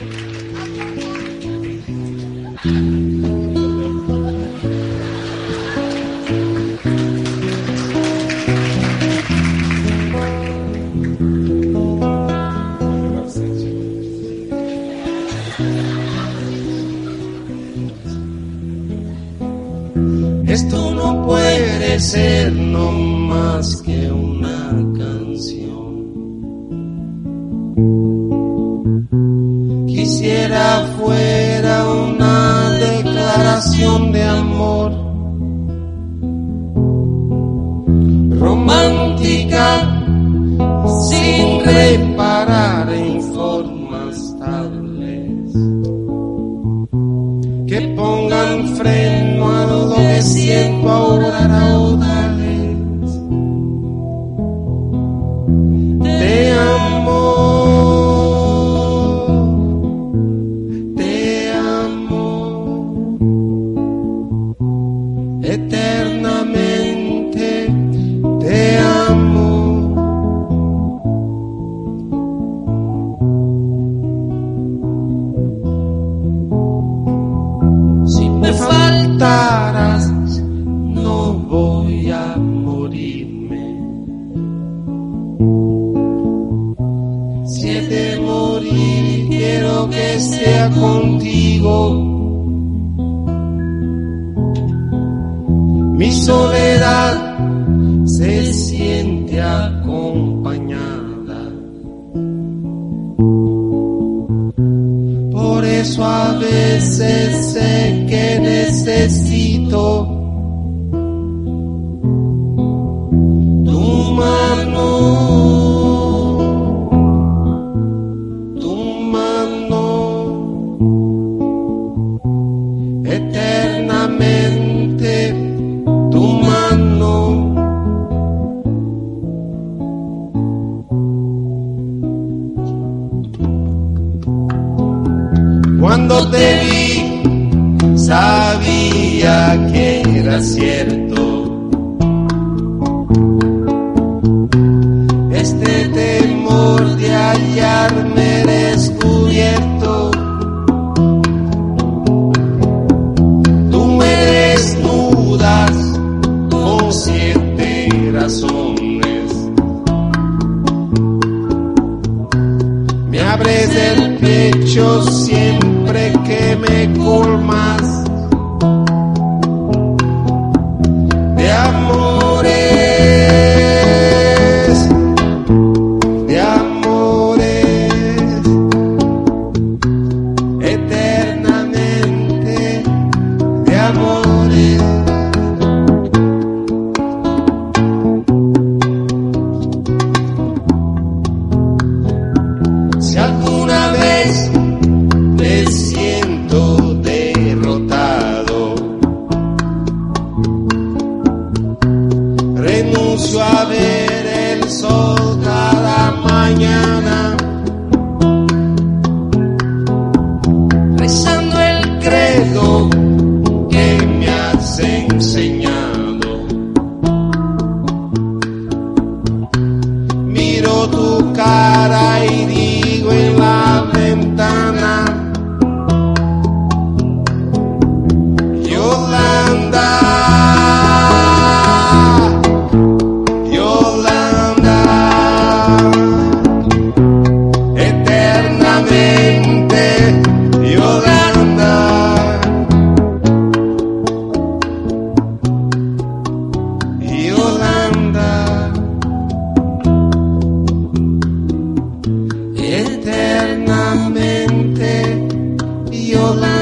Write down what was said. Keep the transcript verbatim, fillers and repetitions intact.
Esto no puede ser no más que una canción. Quisiera fuera una declaración de amor, romántica, sin reparar en formas tables, que pongan freno a lo que siento ahora, raudales. Te amo, te amo, eternamente te amo. Si me faltaras, no voy a morirme. Si he de morir, quiero que sea contigo. Mi soledad se siente acompañada. Por eso a veces sé que necesito tu mano, tu mano, eternamente tu mano. Cuando te vi, sabía que era cierto. Este temor de hallarme descubierto. Tú me desnudas con siete razones. Me abres el pecho siempre que me colmas de amores, de amores, eternamente de amores. Si alguna vez me siento derrotado, renuncio a ver el sol cada mañana, rezando el credo que me has enseñado. Miro tu cara y digo en la ventana: Yolanda, Yolanda, eternamente Yolanda. Yolanda, eternamente Yolanda.